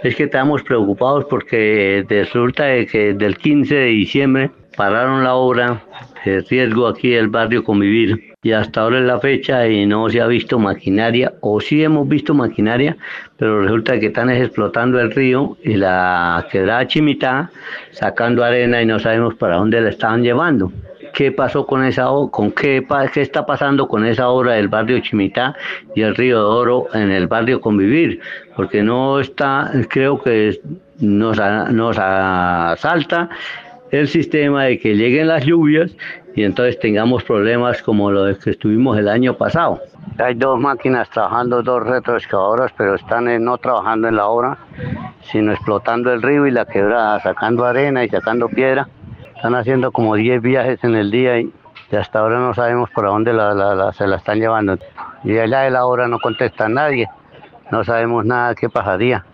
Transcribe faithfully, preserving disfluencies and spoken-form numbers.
Es que estamos preocupados porque resulta de que del quince de diciembre pararon la obra de riesgo aquí del barrio Convivir y hasta ahora es la fecha y no se ha visto maquinaria, o sí hemos visto maquinaria, pero resulta que están es explotando el río y la quebrada Chimitá sacando arena y no sabemos para dónde la estaban llevando. ¿Qué pasó con esa o- con qué, pa- qué está pasando con esa obra del barrio Chimitá y el río de Oro en el barrio Convivir? Porque no está, creo que nos, a- nos asalta el sistema de que lleguen las lluvias y entonces tengamos problemas como los que estuvimos el año pasado. Hay dos máquinas trabajando, dos retroexcavadoras, pero están eh, no trabajando en la obra, sino explotando el río y la quebrada, sacando arena y sacando piedra. Están haciendo como diez viajes en el día y, y hasta ahora no sabemos por dónde la, la- la- se la están llevando. Y allá de la obra no contesta nadie, no sabemos nada qué pasaría.